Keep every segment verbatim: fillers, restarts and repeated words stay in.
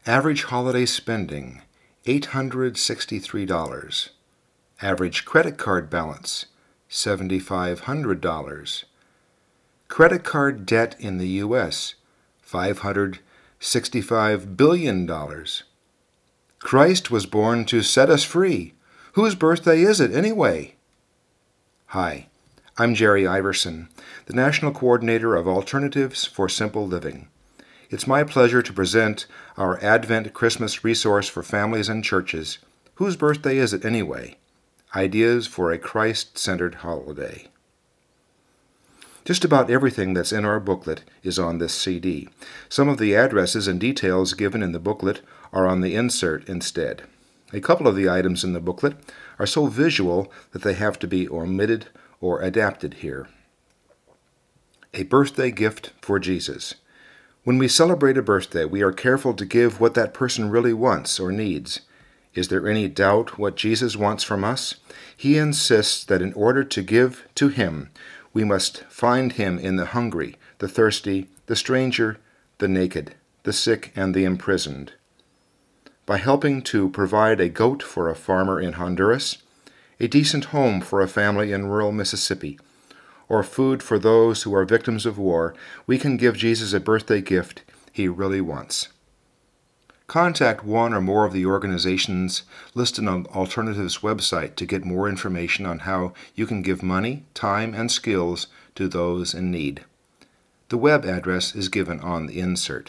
Average holiday spending, eight hundred sixty-three dollars. Average credit card balance, seven thousand five hundred dollars. Credit card debt in the U S, five hundred sixty-five billion dollars. Christ was born to set us free. Whose birthday is it anyway? Hi, I'm Jerry Iverson, the National Coordinator of Alternatives for Simple Living. It's my pleasure to present our Advent Christmas resource for families and churches, Whose Birthday Is It Anyway? Ideas for a Christ-Centered Holiday. Just about everything that's in our booklet is on this C D. Some of the addresses and details given in the booklet are on the insert instead. A couple of the items in the booklet are so visual that they have to be omitted or adapted here. A birthday gift for Jesus. When we celebrate a birthday, we are careful to give what that person really wants or needs. Is there any doubt what Jesus wants from us? He insists that in order to give to Him, we must find Him in the hungry, the thirsty, the stranger, the naked, the sick, and the imprisoned. By helping to provide a goat for a farmer in Honduras, a decent home for a family in rural Mississippi, or food for those who are victims of war, we can give Jesus a birthday gift He really wants. Contact one or more of the organizations listed on Alternatives' website to get more information on how you can give money, time, and skills to those in need. The web address is given on the insert.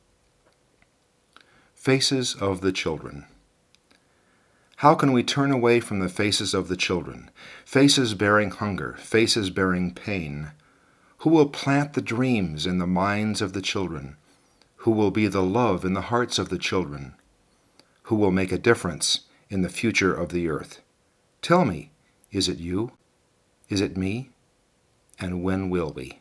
Faces of the Children. How can we turn away from the faces of the children? Faces bearing hunger, faces bearing pain. Who will plant the dreams in the minds of the children? Who will be the love in the hearts of the children? Who will make a difference in the future of the earth? Tell me, is it you? Is it me? And when will we?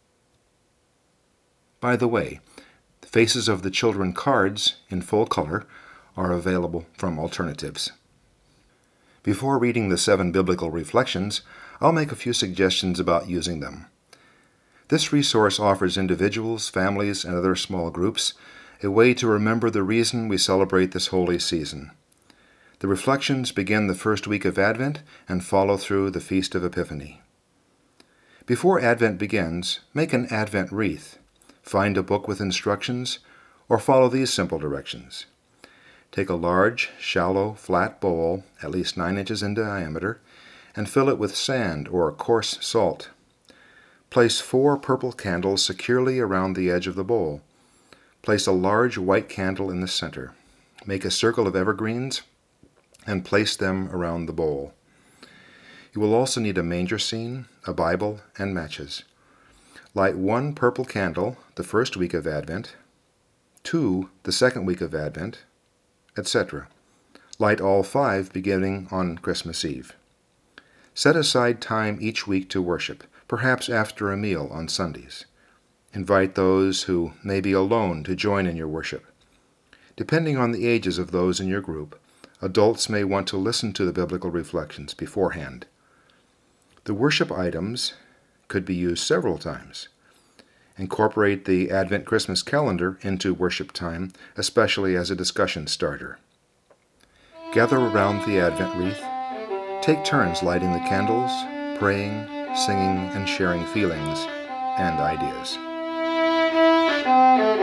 By the way, the Faces of the Children cards in full color are available from Alternatives. Before reading the seven biblical reflections, I'll make a few suggestions about using them. This resource offers individuals, families, and other small groups a way to remember the reason we celebrate this holy season. The reflections begin the first week of Advent and follow through the Feast of Epiphany. Before Advent begins, make an Advent wreath. Find a book with instructions, or follow these simple directions. Take a large, shallow, flat bowl, at least nine inches in diameter, and fill it with sand or coarse salt. Place four purple candles securely around the edge of the bowl. Place a large white candle in the center. Make a circle of evergreens and place them around the bowl. You will also need a manger scene, a Bible, and matches. Light one purple candle the first week of Advent, two the second week of Advent, et cetera. Light all five beginning on Christmas Eve. Set aside time each week to worship, perhaps after a meal on Sundays. Invite those who may be alone to join in your worship. Depending on the ages of those in your group, adults may want to listen to the biblical reflections beforehand. The worship items could be used several times. Incorporate the Advent Christmas calendar into worship time, especially as a discussion starter. Gather around the Advent wreath. Take turns lighting the candles, praying, singing, and sharing feelings and ideas.